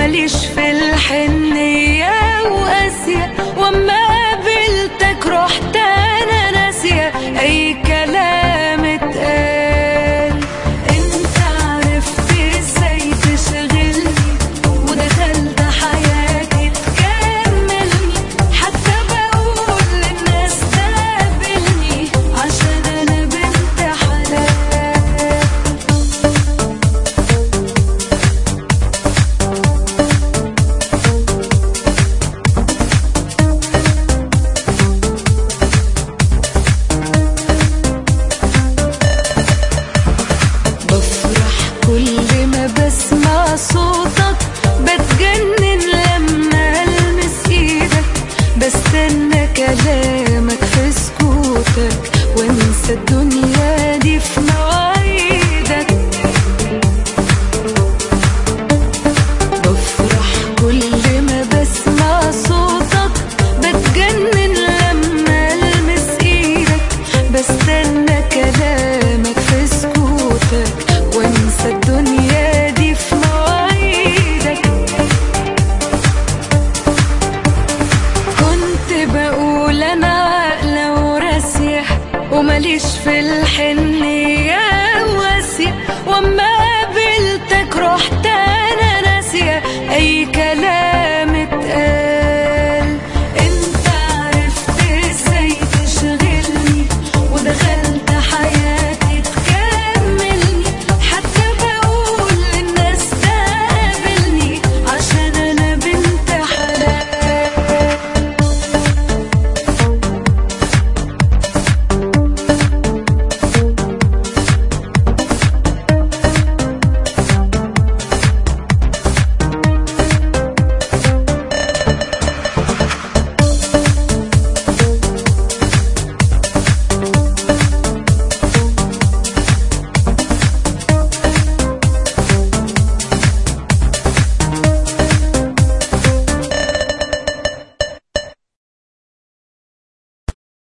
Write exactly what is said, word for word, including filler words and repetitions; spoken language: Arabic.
وماليش في الحنية وقاسية، واما قابلتك رحت انا ناسية اي كلام اتقال. انت عرفت ازاي تشغلني ودخلت حياتي تكملني، حتى بقول للناس تقابلني عشان انا بنت حلال. كل ما بسمع صوتك بتجنن لما ألمس ايدك، بستنى كلامك في سكوتك وانسى الدنيا دي في مواعيدك. بفرح كل ما بسمع صوتك بتجنن لما ألمس ايدك، بستنى كلامك في سكوتك وانسى الدنيا دي في مواعيدك. كنت بقول انا عاقلة وراسية وماليش في الحنية وقاسية، واما